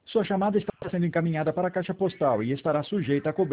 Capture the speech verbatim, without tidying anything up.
Sua chamada está sendo encaminhada para a caixa postal e estará sujeita a cobrança.